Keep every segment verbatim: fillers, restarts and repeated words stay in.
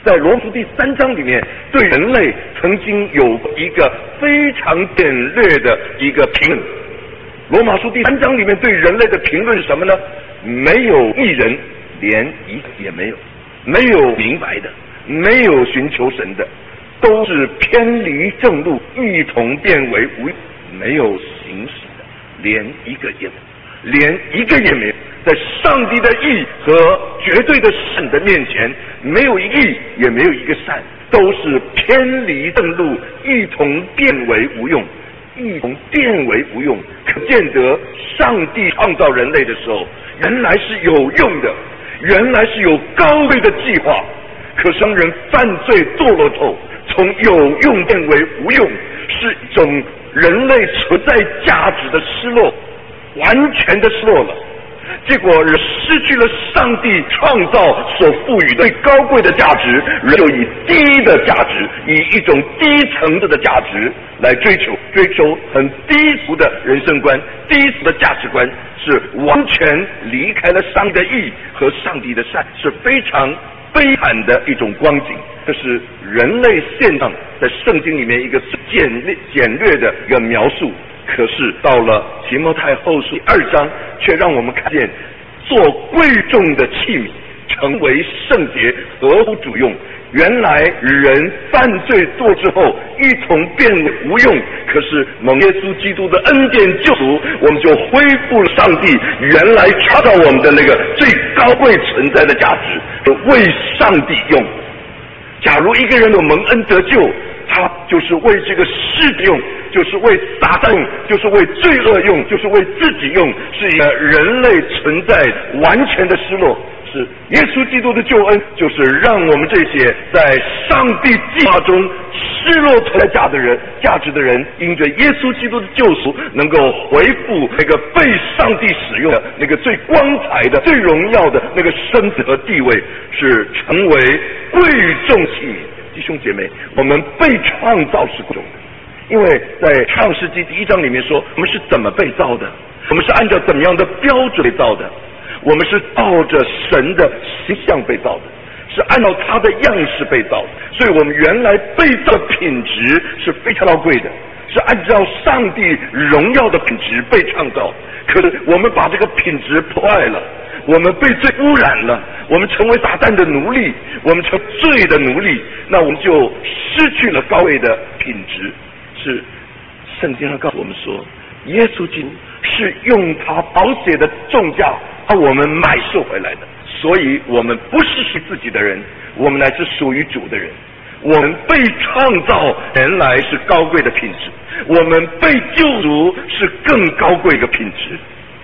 在罗马书第三章里面，对人类曾经有一个非常简略的一个评论。罗马书第三章里面对人类的评论是什么呢？没有一人，连一个也没有，没有明白的，没有寻求神的，都是偏离正路，一同变为无用，没有行使的，连一个也没有，连一个也没有。在上帝的义和绝对的善的面前，没有一个义，也没有一个善，都是偏离正路，一同变为无用，一同变为无用。可见得上帝创造人类的时候，原来是有用的，原来是有高贵的计划。可生人犯罪堕落后，从有用变为无用，是一种人类存在价值的失落，完全的失落了。结果失去了上帝创造所赋予最高贵的价值，人就以低的价值，以一种低层次的价值来追求，追求很低俗的人生观，低俗的价值观，是完全离开了上帝的义和上帝的善，是非常悲惨的一种光景。这是人类现象在圣经里面一个简略简略的一个描述。可是到了提摩太后书二章，却让我们看见做贵重的器皿，成为圣洁，合乎主用。原来人犯罪堕之后，一同变为无用。可是蒙耶稣基督的恩典救赎，我们就恢复了上帝原来创造我们的那个最高贵存在的价值，为上帝用。假如一个人有蒙恩得救，他就是为这个世界用，就是为撒旦用，就是为罪恶用，就是为自己用，是一个人类存在完全的失落。是耶稣基督的救恩，就是让我们这些在上帝计划中失落存在价的人价值的人，因着耶稣基督的救赎，能够回复那个被上帝使用的那个最光彩的、最荣耀的那个身子和地位，是成为贵重器皿。弟兄姐妹，我们被创造是贵重的，因为在创世纪第一章里面说，我们是怎么被造的，我们是按照怎么样的标准被造的，我们是照着神的形象被造的，是按照他的样式被造的。所以我们原来被造的品质是非常高贵的，是按照上帝荣耀的品质被创造。可是我们把这个品质破坏了，我们被罪污染了，我们成为撒旦的奴隶，我们成罪的奴隶，那我们就失去了高贵的品质。是圣经上告诉我们说，耶稣基督是用他宝血的重价把我们买赎回来的，所以我们不是属自己的人，我们乃是属于主的人。我们被创造原来是高贵的品质，我们被救赎是更高贵的品质。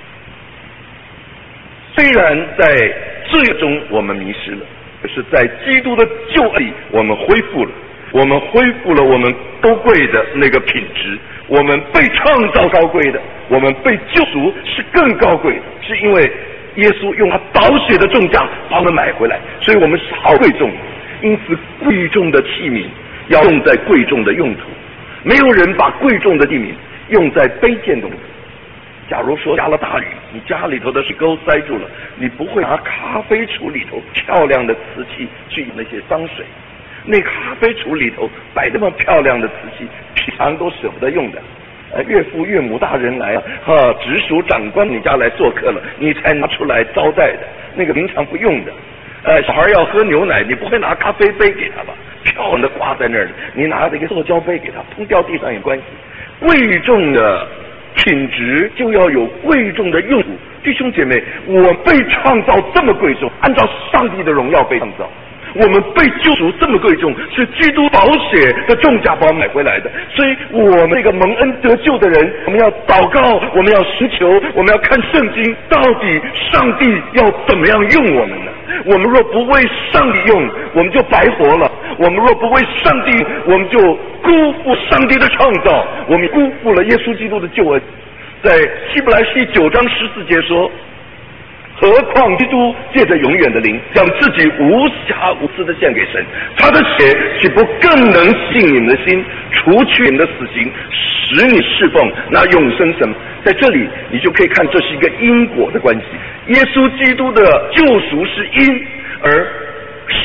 虽然在罪中我们迷失了，可是在基督的救恩里我们恢复了，我们恢复了我们高贵的那个品质。我们被创造高贵的，我们被救赎是更高贵的，是因为耶稣用他宝血的重价把我们买回来，所以我们是好贵重。因此贵重的器皿要用在贵重的用途，没有人把贵重的器皿用在卑贱的用途。假如说下了大雨，你家里头的水沟塞住了，你不会拿咖啡橱里头漂亮的瓷器去那些脏水，那咖啡橱里头摆那么漂亮的瓷器，平常都舍不得用的。呃，岳父岳母大人来了，啊，直属长官你家来做客了，你才拿出来招待的，那个平常不用的。呃，小孩要喝牛奶，你不会拿咖啡杯给他吧？漂亮的挂在那儿，你拿这个塑胶杯给他，碰掉地上有关系。贵重的品质就要有贵重的用途。弟兄姐妹，我被创造这么贵重，按照上帝的荣耀被创造。我们被救赎这么贵重，是基督宝血的重价把我们买回来的。所以我们这个蒙恩得救的人，我们要祷告，我们要寻求，我们要看圣经，到底上帝要怎么样用我们呢？我们若不为上帝用，我们就白活了；我们若不为上帝，我们就辜负上帝的创造，我们辜负了耶稣基督的救恩。在希伯来书九章十四节说，何况基督借着永远的灵，将自己无瑕无私的献给神，他的血岂不更能洗你们的心，除去你们的死刑，使你侍奉那永生神？在这里你就可以看，这是一个因果的关系。耶稣基督的救赎是因，而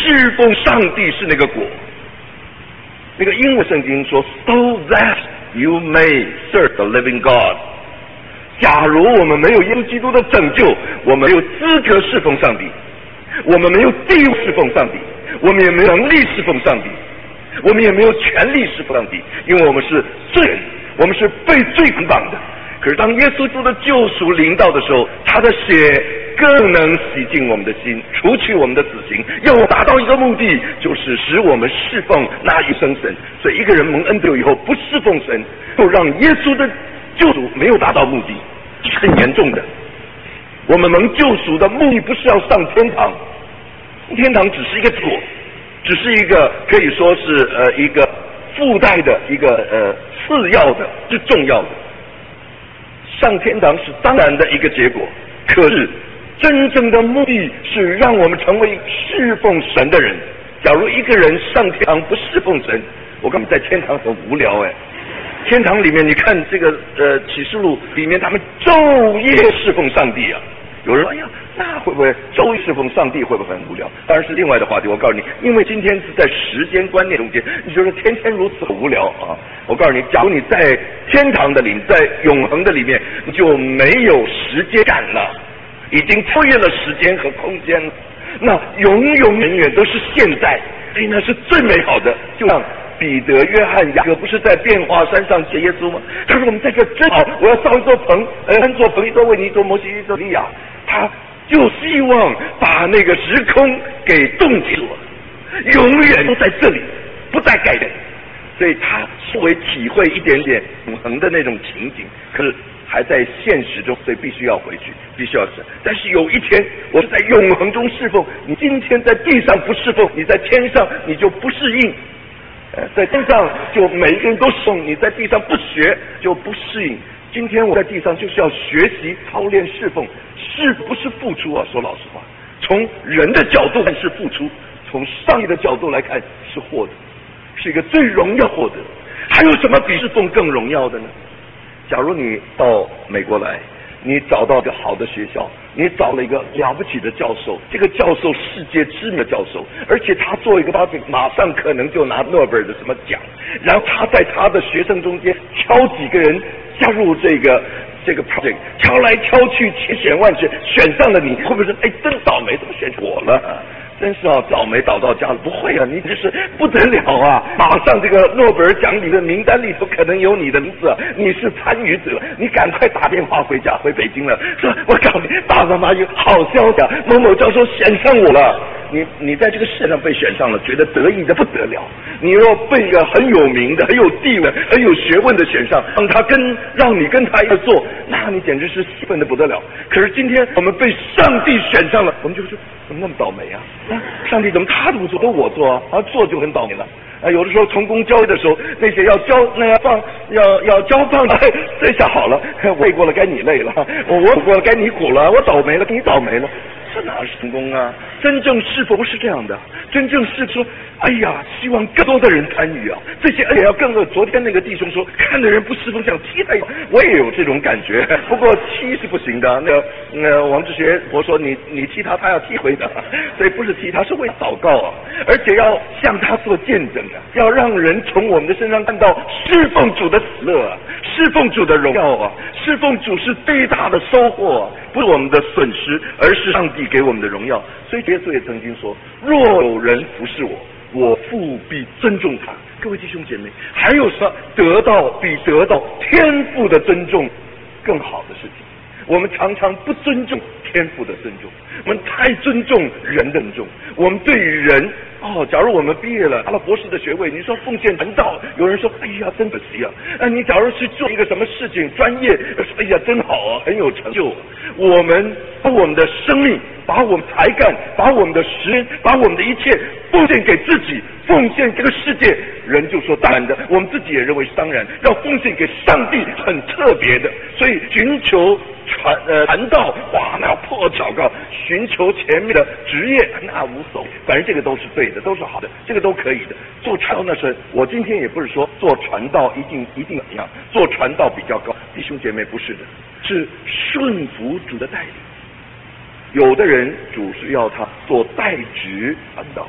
侍奉上帝是那个果。那个英文圣经说 ，so that you may serve the living God。假如我们没有耶稣基督的拯救，我们没有资格侍奉上帝，我们没有地位侍奉上帝，我们也没有能力侍奉上帝，我们也没有权利侍奉上帝，因为我们是罪人，我们是被罪捆绑的。可是当耶稣基督的救赎临到的时候，他的血更能洗净我们的心，除去我们的死刑，要达到一个目的，就是使我们侍奉那一生神。所以一个人蒙恩得以后不侍奉神，就让耶稣的救赎没有达到目的，是很严重的。我们蒙救赎的目的不是要上天堂，天堂只是一个果，只是一个可以说是呃一个附带的一个呃次要的，是重要的。上天堂是当然的一个结果，可是真正的目的是让我们成为侍奉神的人。假如一个人上天堂不侍奉神，我根本在天堂很无聊哎。天堂里面，你看这个呃启示录里面，他们昼夜侍奉上帝啊。有人说，哎呀，那会不会昼夜侍奉上帝会不会很无聊？当然是另外的话题。我告诉你，因为今天是在时间观念中间，你觉得天天如此很无聊啊？我告诉你，假如你在天堂的里面，在永恒的里面，你就没有时间感了，已经超越了时间和空间了。那永永远远都是现在，所以那是最美好的。就像彼得、约翰、雅各不是在变化山上接耶稣吗？他说我们在这真好，我要造一座棚，呃，三座棚，一座为你，一座摩西，一座利亚。他就希望把那个时空给冻结了，永远都在这里，不再改变。所以他稍微体会一点点永恒的那种情景，可是还在现实中，所以必须要回去，必须要是。但是有一天，我是在永恒中侍奉。你今天在地上不侍奉，你在天上你就不适应。呃，在天上就每一个人都送，你在地上不学就不适应。今天我在地上就是要学习操练侍奉，是不是付出啊？说老实话，从人的角度看是付出，从上帝的角度来看是获得，是一个最荣耀获得。还有什么比侍奉更荣耀的呢？假如你到美国来，你找到一个好的学校，你找了一个了不起的教授，这个教授世界知名的教授，而且他做一个 project 马上可能就拿诺贝尔的什么奖，然后他在他的学生中间挑几个人加入这个这个 project， 挑来挑去千选万选，选上了你，会不会说哎真倒霉，怎么选上我了？真是啊，倒霉倒到家了。不会啊，你这是不得了啊！马上这个诺贝尔奖里的名单里头可能有你的名字，你是参与者，你赶快打电话回家，回北京了，说我告诉你，爸爸妈妈有好消息，某某教授选上我了。你你在这个世上被选上了，觉得得意的不得了。你若被一个很有名的、很有地位、很有学问的选上，让他跟让你跟他一块做，那你简直是兴奋的不得了。可是今天我们被上帝选上了，我们就说怎么那么倒霉啊？啊，上帝怎么他不做，都我做啊？啊，做就很倒霉了。啊，有的时候成功交易的时候，那些要交那要放要要交棒的，这下好了，我背过了该你累了，我我过了该你苦了，我倒霉了，你倒霉了。这哪是成功啊？真正是否不是这样的？真正是说，哎呀，希望更多的人参与啊！这些而且要更多。昨天那个弟兄说，看的人不侍奉，想踢他，我也有这种感觉。不过踢是不行的。那个那王志学我说你你踢他，他要踢回的，所以不是踢他，是为祷告啊，而且要向他做见证啊，要让人从我们的身上看到侍奉主的喜乐啊，侍奉主的荣耀啊，侍奉主是最大的收获啊，不是我们的损失，而是上帝给我们的荣耀。所以耶稣也曾经说，若有人服侍我，我父必尊重他。各位弟兄姐妹，还有什么得到比得到天父的尊重更好的事情？我们常常不尊重天父的尊重，我们太尊重人的尊重。我们对于人哦，假如我们毕业了，拿了博士的学位，你说奉献传道，有人说哎呀真可惜啊。那你假如去做一个什么事情专业，说哎呀真好啊，很有成就啊。我们把我们的生命，把我们才干，把我们的时间，把我们的一切奉献给自己，奉献这个世界，人就说当然的，我们自己也认为是当然，要奉献给上帝很特别的。所以寻求传呃传道，哇，那破祷告，寻求前面的职业，那无所谓，反正这个都是对的，都是好的，这个都可以的。做传道那是，我今天也不是说做传道一定一定怎么样，做传道比较高，弟兄姐妹不是的，是顺服主的带领。有的人主是要他做代职传道，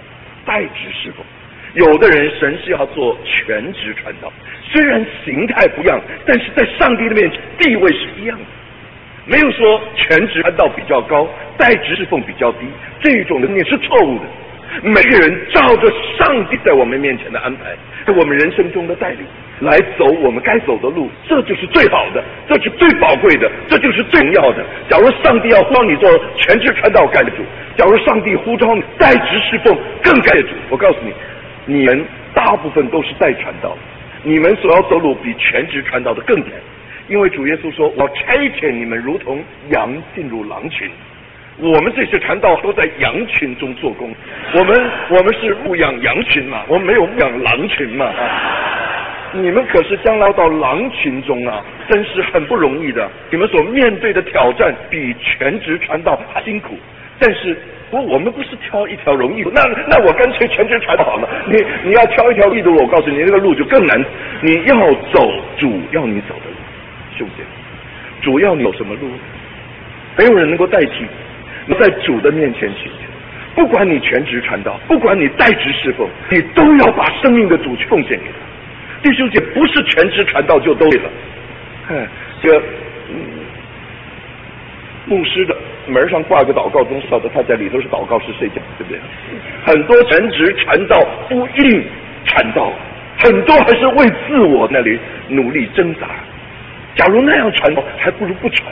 代职侍奉。有的人神是要做全职传道，虽然形态不一样，但是在上帝的面前地位是一样的。没有说全职传道比较高，代职侍奉比较低，这种的念是错误的。每个人照着上帝在我们面前的安排，在我们人生中的带领来走我们该走的路，这就是最好的，这是最宝贵的，这就是最重要的。假如上帝要呼召你做全职传道，该得主；假如上帝呼召你代职侍奉，更该得主。我告诉你，你们大部分都是代传道，你们所要走路比全职传道的更难，因为主耶稣说，我差遣你们如同羊进入狼群。我们这些传道都在羊群中做工，我们我们是牧养羊群嘛，我们没有牧养狼群嘛啊！你们可是将来到狼群中啊，真是很不容易的。你们所面对的挑战比全职传道还辛苦，但是不，我们不是挑一条容易的，那那我干脆全职传道好了。你你要挑一条易的路，我告诉你，那个路就更难。你要走主要你走的路，兄弟，主要你走什么路？没有人能够代替。你在主的面前去，不管你全职传道，不管你代职侍奉，你都要把生命的主去奉献给他。弟兄姐，不是全职传道就都对了。哎，这个、嗯、牧师的门上挂个祷告钟，晓得他在里头是祷告是睡觉，对不对？很多全职传道不一定传道，很多还是为自我那里努力挣扎。假如那样传道，还不如不传。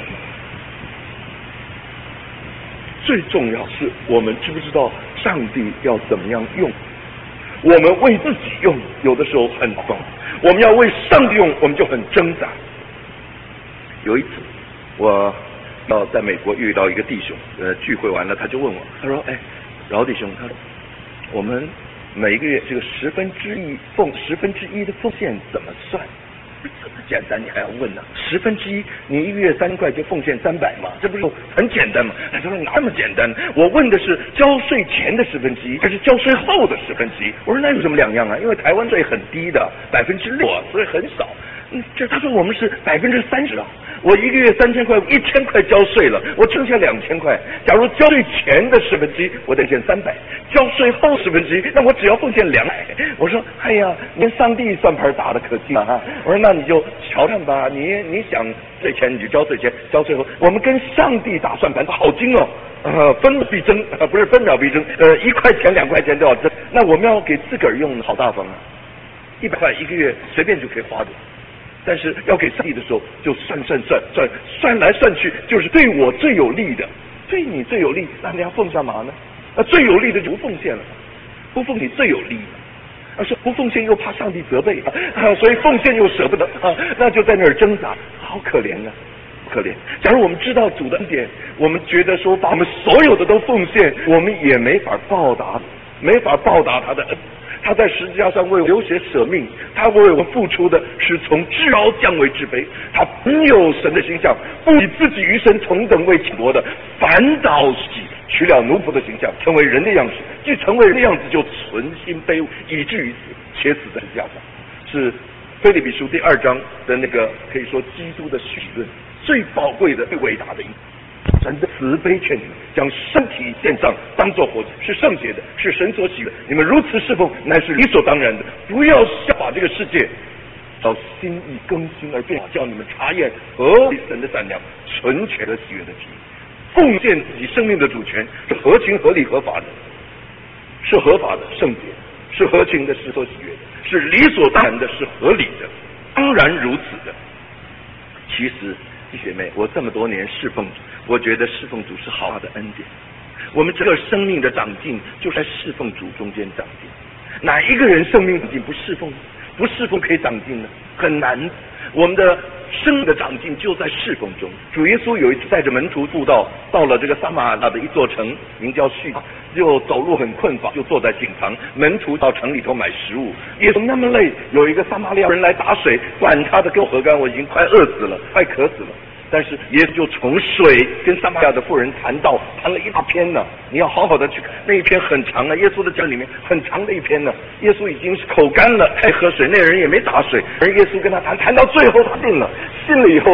最重要是我们知不知道上帝要怎么样用我们？为自己用有的时候很棒，我们要为上帝用我们就很挣扎。有一次我要在美国遇到一个弟兄，呃，聚会完了他就问我，他说，哎，饶弟兄，他说我们每个月这个十分之一奉十分之一的奉献怎么算？这么简单你还要问呢？十分之一，你一个月三块就奉献三百嘛，这不是很简单吗？他说哪那么简单？我问的是交税前的十分之一，还是交税后的十分之一？我说那有什么两样啊？因为台湾税很低的，百分之六，所以很少。嗯，这他说我们是百分之三十啊。我一个月三千块，一千块交税了，我剩下两千块。假如交税前的十分之一，我得献三百；交税后十分之一，那我只要奉献两百。我说，哎呀，您上帝算盘打得可精啊！我说，那你就瞧看吧，你你想税前你就交税前，交税后，我们跟上帝打算盘好精哦，呃，分必争，呃，不是分秒必争，呃，一块钱两块钱都要争。那我们要给自个儿用，好大方啊，一百块一个月随便就可以花的。但是要给上帝的时候，就算算算算算来算去，就是对我最有利的，对你最有利，那你要奉干嘛呢？那最有利的就不奉献了，不奉你最有利的，而是不奉献又怕上帝责备啊，所以奉献又舍不得啊，那就在那儿挣扎，好可怜啊，可怜。假如我们知道主的恩典，我们觉得说把我们所有的都奉献，我们也没法报答，没法报答他的恩。他在十字架上为我流血舍命，他为我付出的是从至高降为至卑。他本有神的形象，不以自己与神同等为轻薄的，反倒自己取了奴仆的形象，成为人的样式。既成为人的样子，就存心卑微，以至于死，且死在十字架上。是腓立比书第二章的那个可以说基督的绪论，最宝贵的、最伟大的一。神的慈悲劝你们，将身体献上，当作活祭，是圣洁的，是神所喜的。你们如此侍奉，乃是理所当然的。不要效法这个世界，照心意更新而变，叫你们察验何为神的善良、纯全和喜悦的旨意。奉献自己生命的主权是合情、合理、合法的，是合法的、圣洁，是合情的，是所喜悦的，是理所当然的，是合理的，当然如此的。其实姐妹，我这么多年侍奉主，我觉得侍奉主是好大的恩典。我们整个生命的长进，就是在侍奉主中间长进。哪一个人生命长进不侍奉？不侍奉可以长进呢？很难。我们的生命的长进就在侍奉中。主耶稣有一次带着门徒渡道，到了这个撒玛利亚的一座城，名叫叙拉，就走路很困乏，就坐在井旁，门徒到城里头买食物。耶稣那么累，有一个撒玛利亚人来打水，管他的，给我喝干，我已经快饿死了，快渴死了。但是耶稣就从水跟撒玛利亚的妇人谈道，谈了一大篇呢。你要好好的去看那一篇，很长啊。耶稣的讲里面很长的一篇呢。耶稣已经是口干了，爱喝水，那人也没打水，而耶稣跟他谈，谈到最后他信了，信了以后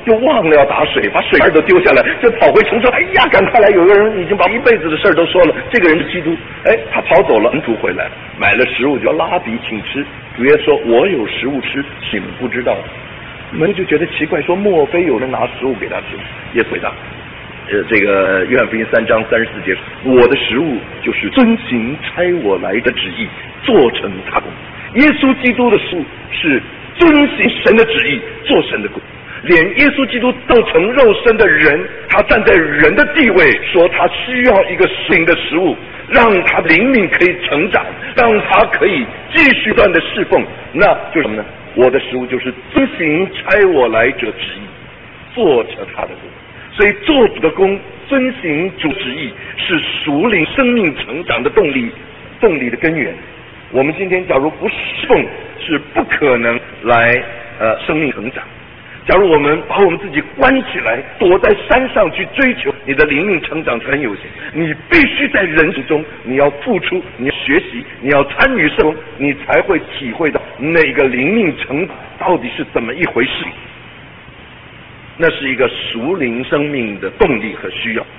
就忘了要打水，把水儿都丢下来，就跑回城说：“哎呀，赶快来！有个人已经把一辈子的事儿都说了，这个人是基督。”哎，他跑走了，门徒回来了，买了食物，就拉比请吃。主耶稣说：“我有食物吃，你们不知道。”门就觉得奇怪，说：“莫非有人拿食物给他吃？”耶稣回答。呃，这个约翰福音三章三十四节，我的食物就是遵行差我来的旨意，做成他功。耶稣基督的食物是遵行神的旨意，做神的功。连耶稣基督道成肉身的人，他站在人的地位，说他需要一个灵的食物，让他的灵命可以成长，让他可以继续不断的侍奉。那就是什么呢？我的食物就是遵行差我来者旨意，做成他的功。所以做主的功，遵行主旨意，是属灵生命成长的动力，动力的根源。我们今天假如不侍奉，是不可能来呃生命成长。假如我们把我们自己关起来，躲在山上去追求你的灵命成长，很有限。你必须在人生中，你要付出，你要学习，你要参与生活，你才会体会到那个灵命成长到底是怎么一回事。那是一个属灵生命的动力和需要。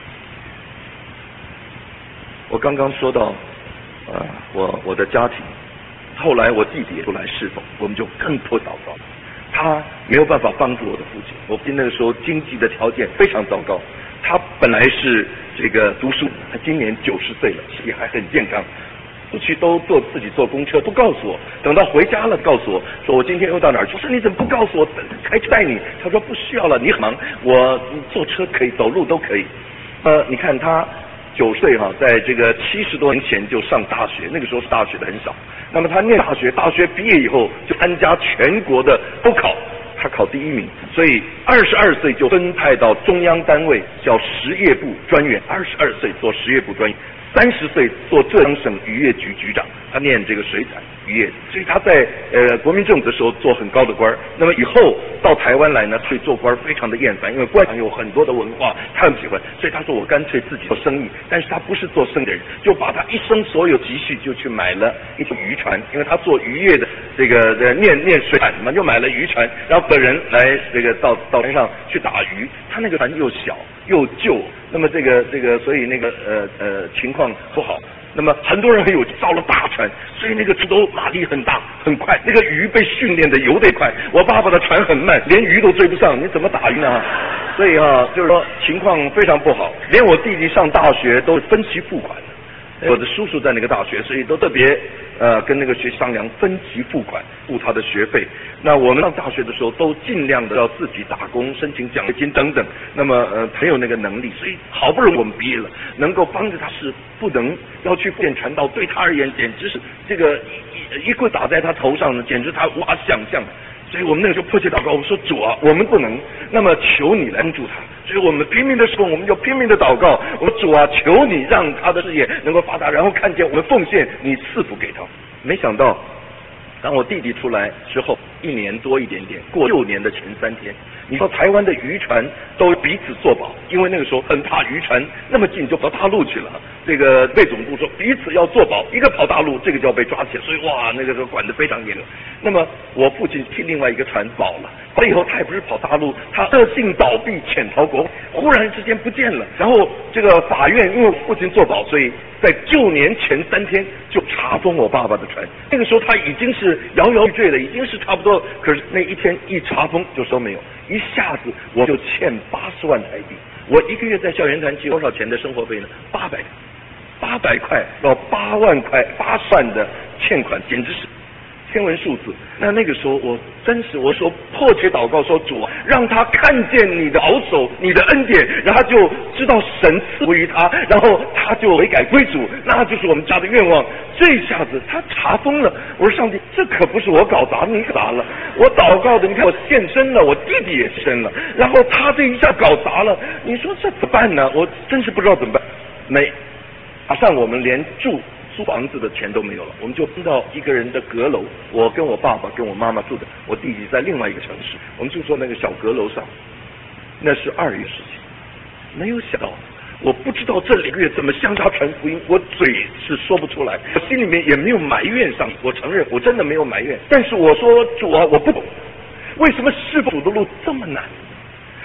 我刚刚说到，呃，我我的家庭，后来我弟弟也出来侍奉，我们就更多祷告。他没有办法帮助我的父亲，我父亲那个时候经济的条件非常糟糕。他本来是这个读书，他今年九十岁了，身体还很健康。出去都坐自己坐公车，不告诉我。等到回家了，告诉我说我今天又到哪儿去。我说你怎么不告诉我？开车带你。他说不需要了，你很忙，我坐车可以，走路都可以。呃，你看他九岁哈、啊，在这个七十多年前就上大学，那个时候大学的很少。那么他念大学，大学毕业以后就参加全国的高考，他考第一名，所以二十二岁就分派到中央单位叫实业部专员，二十二岁做实业部专员。三十岁做浙江省渔业局局长，他念这个水产渔业，所以他在呃国民政府的时候做很高的官。那么以后到台湾来呢，对做官非常的厌烦，因为官场有很多的文化，他很喜欢，所以他说我干脆自己做生意。但是他不是做生意的人，就把他一生所有积蓄就去买了一条渔船，因为他做渔业的这个呃念念水产嘛，就买了渔船，然后本人来这个到到船上去打鱼。他那个船又小又旧，那么这个这个所以那个呃呃情况不好。那么很多人很有造了大船，所以那个船都马力很大很快，那个鱼被训练的游得快。我爸爸的船很慢，连鱼都追不上，你怎么打鱼呢？所以啊，就是说情况非常不好。连我弟弟上大学都是分期付款的，我的叔叔在那个大学，所以都特别呃跟那个学商量分期付款付他的学费。那我们上大学的时候都尽量的要自己打工，申请奖学金等等。那么呃没有那个能力，所以好不容易我们毕业了，能够帮着他是不能要去建传道，对他而言简直是这个一一棍打在他头上呢，简直他无法想象。所以我们那个时候迫切祷告，我们说主啊，我们不能，那么求你来帮助他。所以我们拼命的侍奉，我们就拼命的祷告，我说主啊，求你让他的事业能够发达，然后看见我们奉献，你赐福给他。没想到，当我弟弟出来之后，一年多一点点，过六年的前三天，你说台湾的渔船都彼此作保，因为那个时候很怕渔船那么近就跑大陆去了。这个备总部说彼此要作保，一个跑大陆，这个就要被抓起来，所以哇，那个时候管得非常严格。那么我父亲替另外一个船保了，保了以后他也不是跑大陆，他恶性倒闭潜逃国外，忽然之间不见了。然后这个法院因为父亲作保，所以在救年前三天就查封我爸爸的船。那个时候他已经是摇摇欲坠了，已经是差不多，可是那一天一查封就说没有，一下子我就欠八十万台币。我一个月在校园团寄多少钱的生活费呢？八百，八百块到八万块，八十万的欠款，简直是天文数字。那那个时候我真是我说迫切祷告说主啊，让他看见你的保守，你的恩典，然后他就知道神赐福于他，然后他就悔改归主，那就是我们家的愿望。这一下子他查封了，我说上帝，这可不是我搞砸，你砸了。我祷告的，你看我献身了，我弟弟也生了，然后他这一下搞砸了，你说这怎么办呢？我真是不知道怎么办。没，马上我们连住租房子的钱都没有了，我们就搬到一个人的阁楼，我跟我爸爸跟我妈妈住的，我弟弟在另外一个城市，我们就坐那个小阁楼上。那是二月事情，没有想到，我不知道这两个月怎么向他传福音，我嘴是说不出来，我心里面也没有埋怨上帝，我承认我真的没有埋怨，但是我说主啊，我不懂为什么侍奉主的路这么难，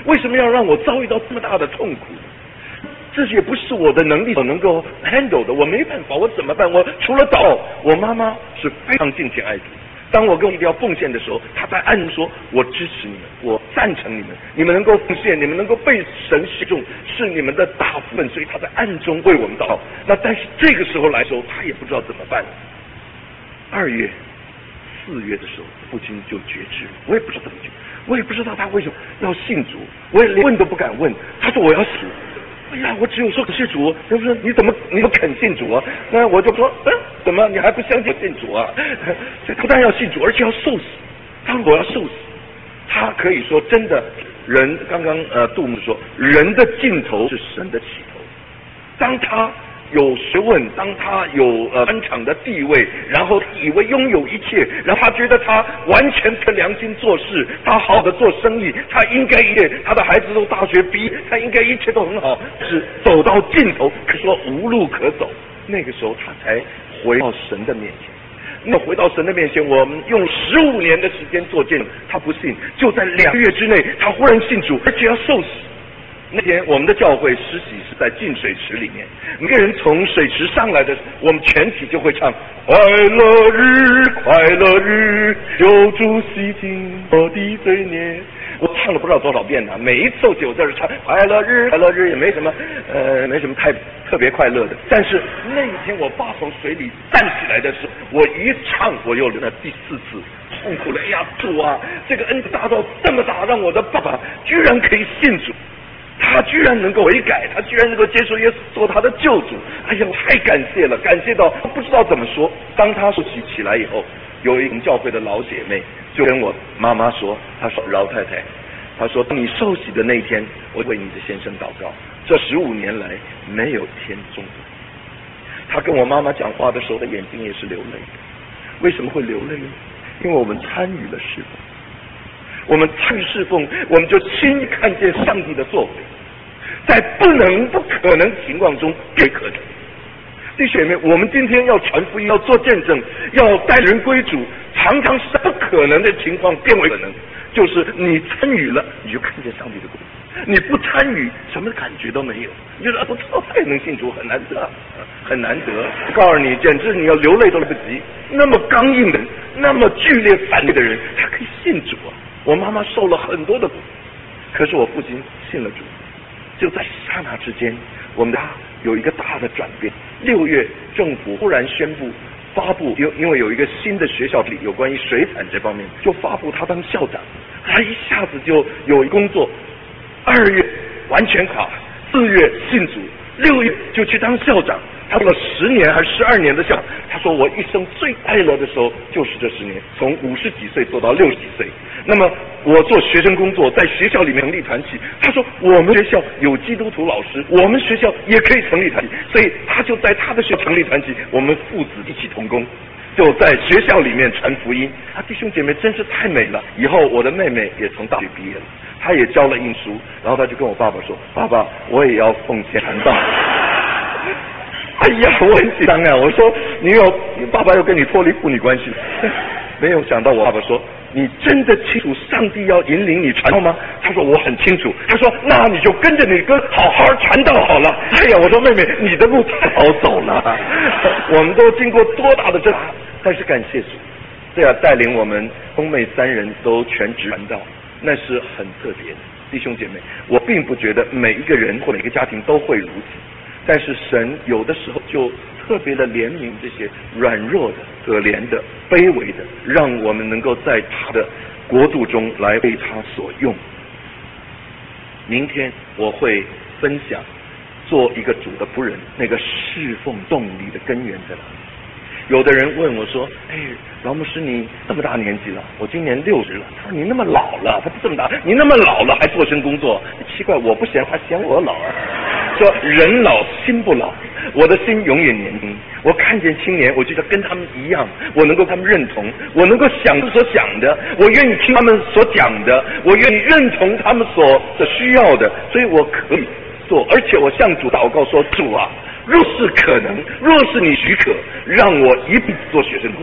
为什么要让我遭遇到这么大的痛苦？这也不是我的能力所能够 handle 的，我没办法，我怎么办？我除了祷，我妈妈是非常敬虔爱主。当我跟我一定要奉献的时候，她在暗中说：“我支持你们，我赞成你们，你们能够奉献，你们能够被神使用，是你们的大福分。”所以她在暗中为我们祷。那但是这个时候来说，她也不知道怎么办。二月、四月的时候，父亲就绝志了，我也不知道怎么决，我也不知道他为什么要信主，我也连问都不敢问。他说我要死。哎呀，我只有说是主，他说你怎么你不肯信主啊？那我就说，嗯，怎么你还不相信信主啊？所以他不但要信主，而且要受死。他说我要受死。他可以说真的，人刚刚呃杜牧说，人的尽头是神的起头。当他有学问，当他有呃官场的地位，然后以为拥有一切，然后他觉得他完全凭良心做事，他好好的做生意，他应该一切，他的孩子都大学毕业，他应该一切都很好，是走到尽头，可说无路可走。那个时候他才回到神的面前。那回到神的面前，我们用十五年的时间做见证，他不信，就在两个月之内，他忽然信主，而且要受死。那天我们的教会施洗是在进水池里面，每个人从水池上来的，我们全体就会唱快乐日快乐日，救主洗净我的罪孽。我唱了不知道多少遍了，每一次就在这唱快乐日快乐日，也没什么呃没什么太特别快乐的。但是那一天我爸从水里站起来的时候，我一唱我又流了第四次痛苦了。哎呀，主啊，这个恩大到这么大，让我的爸爸居然可以信主，他居然能够悔改，他居然能够接受耶稣做他的救主。哎呀，我太感谢了，感谢到不知道怎么说。当他受洗起来以后，有一个教会的老姐妹就跟我妈妈说，她说饶太太，她说当你受洗的那一天，我为你的先生祷告，这十五年来没有天中。她跟我妈妈讲话的时候的眼睛也是流泪的。为什么会流泪呢？因为我们参与了侍奉，我们参与侍奉，我们就亲眼看见上帝的作为，在不能不可能情况中变可能。弟兄妹，我们今天要传福音，要做见证，要带人归主，常常是不可能的情况变为可能。就是你参与了，你就看见上帝的工作；你不参与，什么感觉都没有。你觉得啊，不知道太能信主，很难得，很难得。我告诉你，简直你要流泪都来不及。那么刚硬的人，那么剧烈反对的人，他可以信主啊！我妈妈受了很多的苦，可是我父亲信了主。就在刹那之间，我们家有一个大的转变。六月政府忽然宣布发布，因因为有一个新的学校里有关于水产这方面，就发布他当校长，他一下子就有工作。二月完全垮，四月信主，六月就去当校长。他做了十年还是十二年的校长。他说我一生最快乐的时候就是这十年，从五十几岁做到六十几岁。那么我做学生工作，在学校里面成立团体。他说我们学校有基督徒老师，我们学校也可以成立团体，所以他就在他的学校成立团体，我们父子一起同工，就在学校里面传福音。啊，弟兄姐妹真是太美了。以后我的妹妹也从大学毕业了，她也教了印书，然后她就跟我爸爸说，爸爸我也要奉献传道。哎呀，我很紧张啊！我说你有，你爸爸要跟你脱离父女关系了。没有想到我爸爸说，你真的清楚上帝要引领你传道吗？他说我很清楚。他说那你就跟着你哥好好传道好了。哎呀，我说妹妹，你的路太好走了。我们都经过多大的挣扎，但是感谢主，这样带领我们兄妹三人都全职传道，那是很特别的。弟兄姐妹，我并不觉得每一个人或每个家庭都会如此。但是神有的时候就特别的怜悯这些软弱的、可怜的、卑微的，让我们能够在他的国度中来被他所用。明天我会分享做一个主的仆人那个侍奉动力的根源在哪里。有的人问我说，哎，老牧师你这么大年纪了，我今年六十了。他说你那么老了，他这么大，你那么老了还做神工作，奇怪，我不嫌他嫌我老啊。说人老心不老，我的心永远年轻。我看见青年，我觉得跟他们一样，我能够跟他们认同，我能够想所想的，我愿意听他们所讲的，我愿意认同他们所的需要的，所以我可以做。而且我向主祷告说，主啊，若是可能，若是你许可，让我一并做学生工作，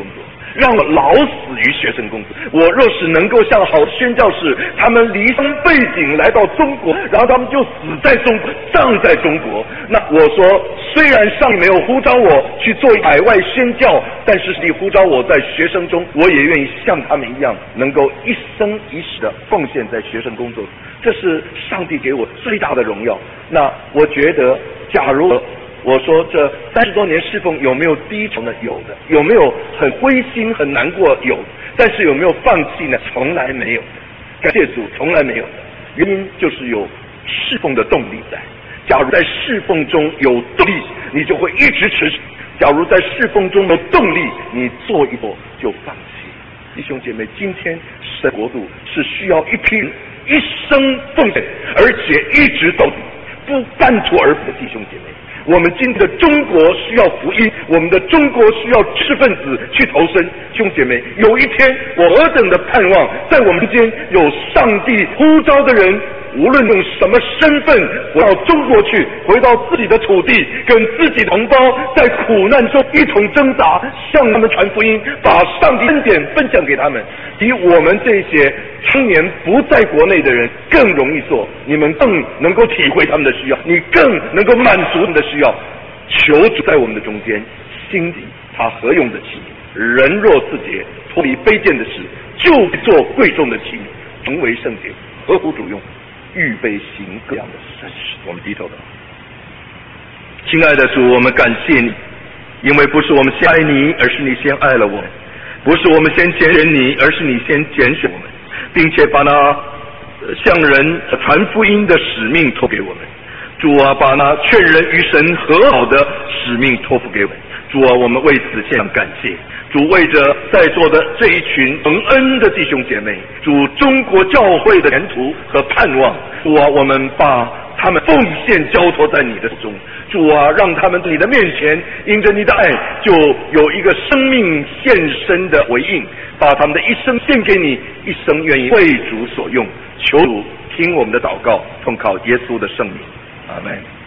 让我老死于学生工作。我若是能够像好宣教士，他们离乡背井来到中国，然后他们就死在中国，葬在中国，那我说，虽然上帝没有呼召我去做海外宣教，但是你呼召我在学生中，我也愿意像他们一样，能够一生一世的奉献在学生工作。这是上帝给我最大的荣耀。那我觉得，假如我说这三十多年侍奉有没有低潮呢？有的。有没有很灰心很难过？有。但是有没有放弃呢？从来没有。感谢主，从来没有。原因就是有侍奉的动力在。假如在侍奉中有动力，你就会一直持续；假如在侍奉中有动力，你做一做就放弃。弟兄姐妹，今天神国度是需要一批人一生奉献，而且一直到底，不半途而废的弟兄姐妹。我们今天的中国需要福音，我们的中国需要知识分子去投身。兄姐妹，有一天我何等的盼望，在我们间有上帝呼召的人，无论用什么身份回到中国去，回到自己的土地，跟自己同胞在苦难中一同挣扎，向他们传福音，把上帝恩典分享给他们，比我们这些青年不在国内的人更容易做。你们更能够体会他们的需要，你更能够满足他们的需要。求主在我们的中间兴起他合用的器皿，人若自洁，脱离卑贱的事，就做贵重的器皿，成为圣洁，合乎主用，预备行各样的善事。我们低头的，亲爱的主，我们感谢你，因为不是我们先爱你，而是你先爱了我们；不是我们先拣选你，而是你先拣选我们，并且把那向人传福音的使命托给我们。主啊，把那劝人与神和好的使命托付给我们。主啊，我们为此献上感谢。主，为着在座的这一群蒙恩的弟兄姐妹，主中国教会的前途和盼望，主啊，我们把他们奉献交托在你的手中。主啊，让他们在你的面前，因着你的爱，就有一个生命献身的回应，把他们的一生献给你，一生愿意为主所用。求主听我们的祷告，奉靠耶稣的圣名，阿们。